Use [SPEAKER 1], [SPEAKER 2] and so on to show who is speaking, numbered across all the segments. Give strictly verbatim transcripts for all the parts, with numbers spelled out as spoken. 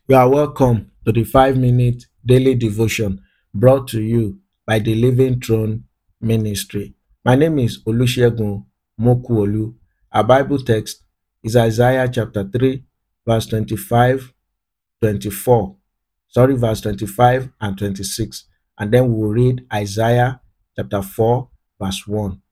[SPEAKER 1] You are welcome to the five minute daily devotion brought to you by the Living Throne Ministry. My name is Olusegun Mokuolu. Our Bible text is Isaiah chapter three, verse twenty-five, twenty-four. Sorry, verse twenty-five and twenty-six. And then we'll read Isaiah chapter four, verse one.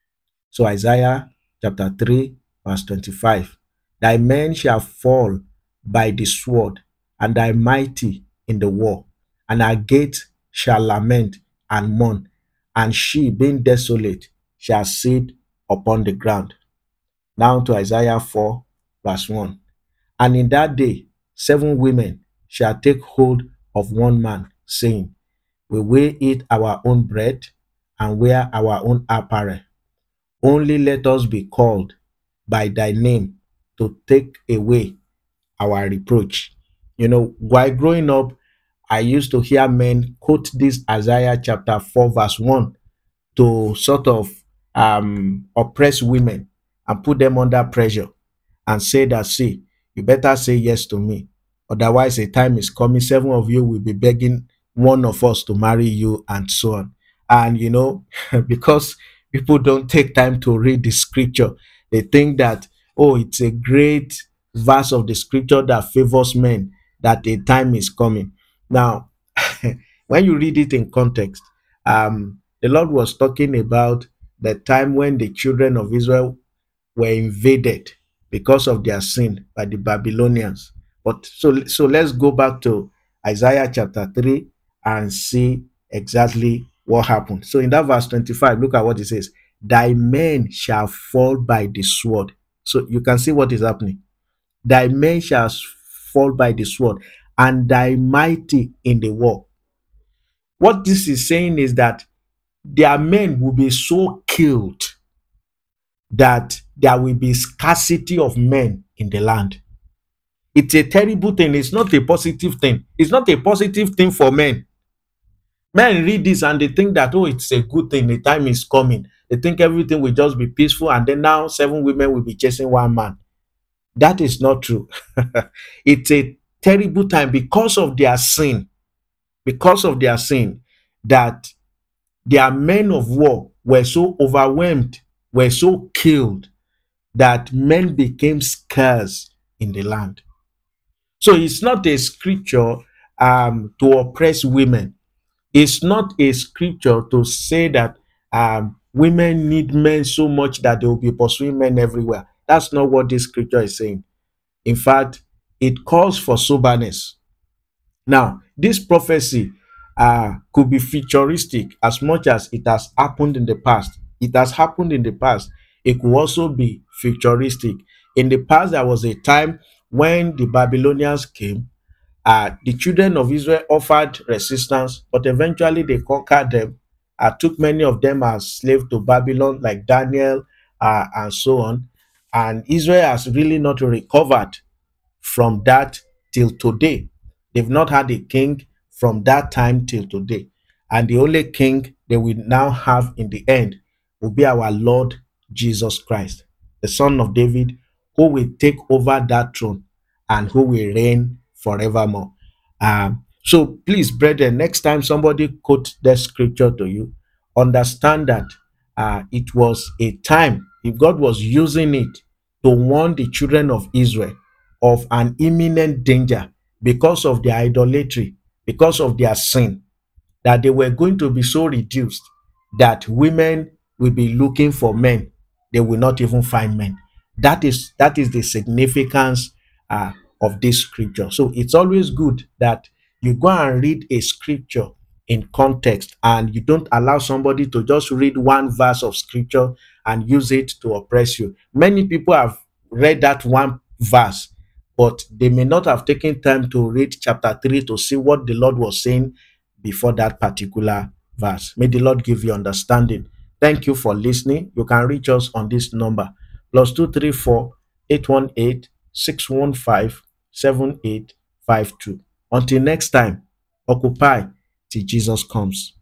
[SPEAKER 1] So Isaiah chapter three, verse twenty-five. Thy men shall fall by the sword, and thy mighty in the war, and our gate shall lament and mourn, and she, being desolate, shall sit upon the ground. Now to Isaiah four, verse one. And in that day, seven women shall take hold of one man, saying, We will eat our own bread and wear our own apparel. Only let us be called by thy name to take away our reproach. You know, while growing up, I used to hear men quote this Isaiah chapter four, verse one to sort of um, oppress women and put them under pressure and say that, see, you better say yes to me. Otherwise, a time is coming, seven of you will be begging one of us to marry you, and so on. And, you know, because people don't take time to read the scripture, they think that, oh, it's a great verse of the scripture that favors men, that a time is coming. Now, when you read it in context, um, the Lord was talking about the time when the children of Israel were invaded because of their sin by the Babylonians. But so so let's go back to Isaiah chapter three and see exactly what happened. So in that verse twenty-five, look at what it says. Thy men shall fall by the sword. So you can see what is happening. Thy men shall fall by the sword, and thy mighty in the war. What this is saying is that their men will be so killed that there will be scarcity of men in the land. It's a terrible thing. It's not a positive thing. It's not a positive thing for men. Men read this and they think that, oh, it's a good thing. The time is coming. They think everything will just be peaceful, and then now seven women will be chasing one man. That is not true. It's a terrible time because of their sin. Because of their sin, that their men of war were so overwhelmed, were so killed, that men became scarce in the land. So it's not a scripture um, to oppress women. It's not a scripture to say that um, women need men so much that they will be pursuing men everywhere. That's not what this scripture is saying. In fact, it calls for soberness. Now, this prophecy uh, could be futuristic as much as it has happened in the past. It has happened in the past. It could also be futuristic. In the past, there was a time when the Babylonians came. Uh, the children of Israel offered resistance, but eventually they conquered them. Uh, took many of them as slaves to Babylon, like Daniel uh, and so on. And Israel has really not recovered from that till today. They've not had a king from that time till today. And the only king they will now have in the end will be our Lord Jesus Christ, the Son of David, who will take over that throne and who will reign forevermore. Um, so please, brethren, next time somebody quote that scripture to you, understand that uh, it was a time, if God was using it to warn the children of Israel of an imminent danger because of their idolatry, because of their sin, that they were going to be so reduced that women will be looking for men. They will not even find men. That is that is the significance uh, of this scripture. So it's always good that you go and read a scripture in context, and you don't allow somebody to just read one verse of scripture and use it to oppress you. Many people have read that one verse, but they may not have taken time to read chapter three to see what the Lord was saying before that particular verse. May the Lord give you understanding. Thank you for listening. You can reach us on this number plus two three four eight one eight six one five seven eight five two. Until next time, occupy till Jesus comes.